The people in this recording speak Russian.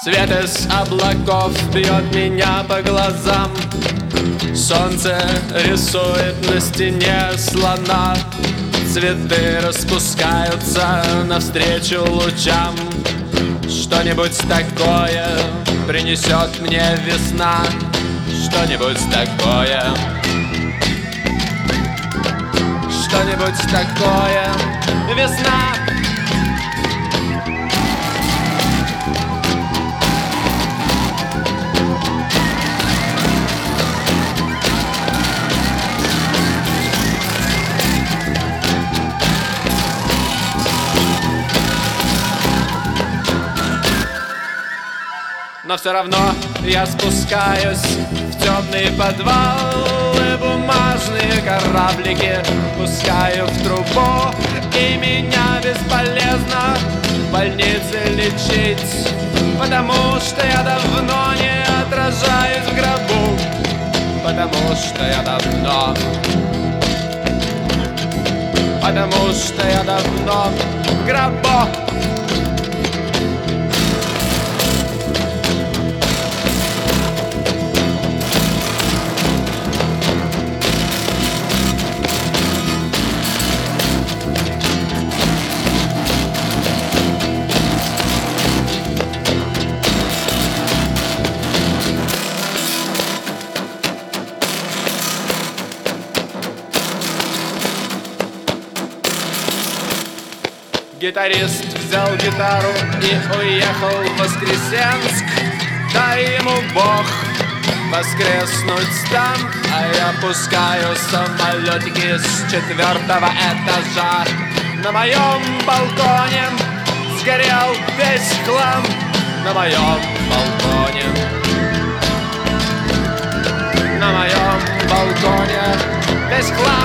Свет из облаков бьет меня по глазам. Солнце рисует на стене слона. Цветы распускаются навстречу лучам. Что-нибудь такое принесет мне весна. Что-нибудь такое. Что-нибудь такое. Весна. Но все равно я спускаюсь в темные подвалы. Бумажные кораблики пускаю в трубу. И меня бесполезно в больнице лечить, потому что я давно не отражаюсь в гробу. Потому что я давно в гробу. Гитарист взял гитару и уехал в Воскресенск. Дай ему Бог воскреснуть там. А я пускаю самолетики с 4-го этажа. На моем балконе сгорел весь хлам. На моем балконе. На моем балконе весь хлам.